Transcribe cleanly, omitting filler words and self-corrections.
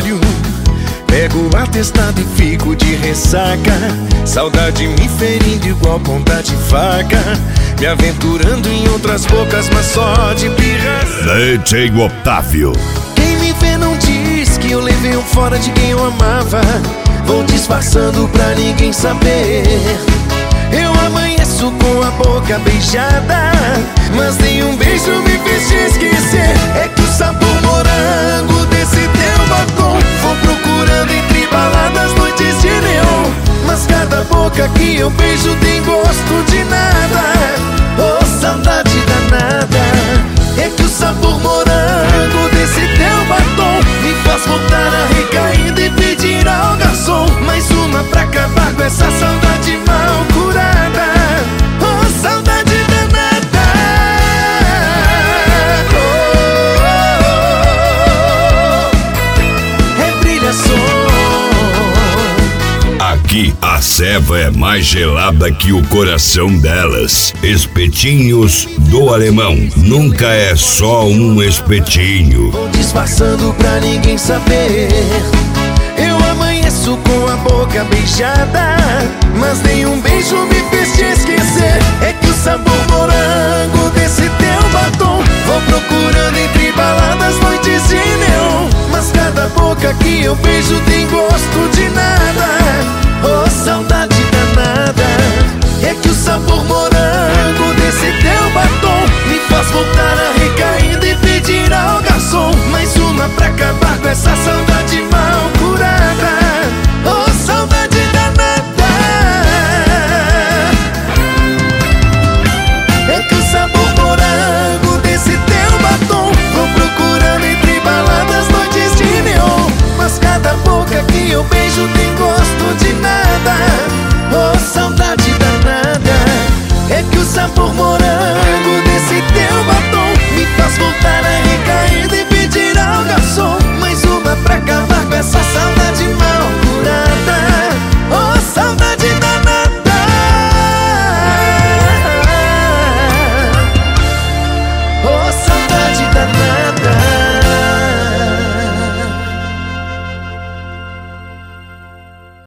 trabalho, pego o atestado e fico de ressaca. Saudade me ferindo igual ponta de faca, me aventurando em outras bocas, mas só de pirraça. DJ Otávio. Quem me vê não diz que eu levei um fora de quem eu amava. Vou disfarçando pra ninguém saber. Eu amanheço com a boca beijada, mas nenhum beijo me fez te esquecer. É que o sabor morango desse teu batom vou procurando entre baladas, noites de neon, mas cada boca que eu beijo tem gosto de nada. Oh, saudade danada. É que o sabor morango desse teu batom me faz voltar a recair e pedir ao garçom mais uma pra acabar com essa saudade mal curada. Oh, saudade danada. É brilhação. Aqui a ceva é mais gelada que o coração delas. Espetinhos do Alemão. Nunca é só um espetinho. Vou disfarçando pra ninguém saber. Eu amanheço com a boca beijada, mas nenhum beijo me fez te esquecer. É que o sabor morango desse teu batom vou procurando entre baladas, noites de neon, mas cada boca que eu beijo tem gosto de nada. Oh, saudade danada. É que o sabor morango desse teu batom me faz voltar a recair e pedir ao garçom mais uma pra acabar com essa saudade mal curada. Oh, saudade danada. É que o sabor morango desse teu batom vou procurando entre baladas, noites de neon, mas cada boca que eu beijo tem gosto de nada. Oh, saudade danada. É que o sabor morango desse teu batom me faz voltar